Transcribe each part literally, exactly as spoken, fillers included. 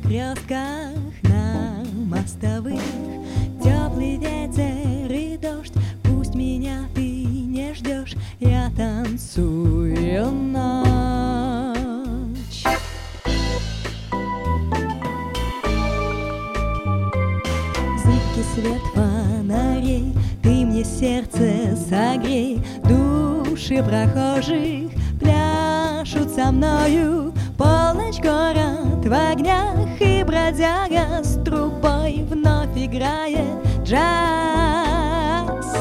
перекрестках, на мостовых, теплый ветер и дождь. Пусть меня ты не ждешь, я танцую ночь. Зыбкий свет фонарей, ты мне сердце согрей. Души прохожих пляшут со мною. Полночь, город в огнях, и бродяга с трубой вновь играет джаз.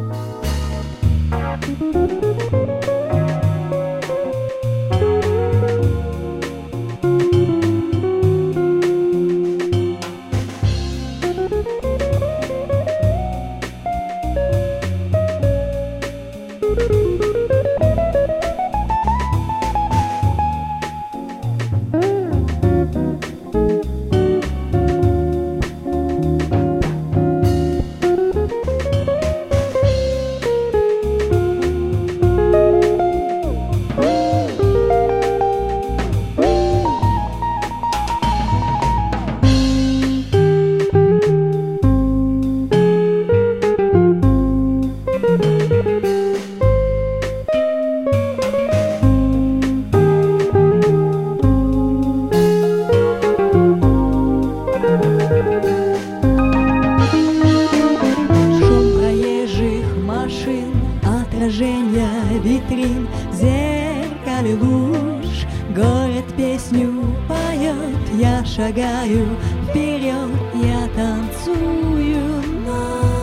Отражение витрин, в зеркале луж, город песню поет. Я шагаю вперед, я танцую ночь.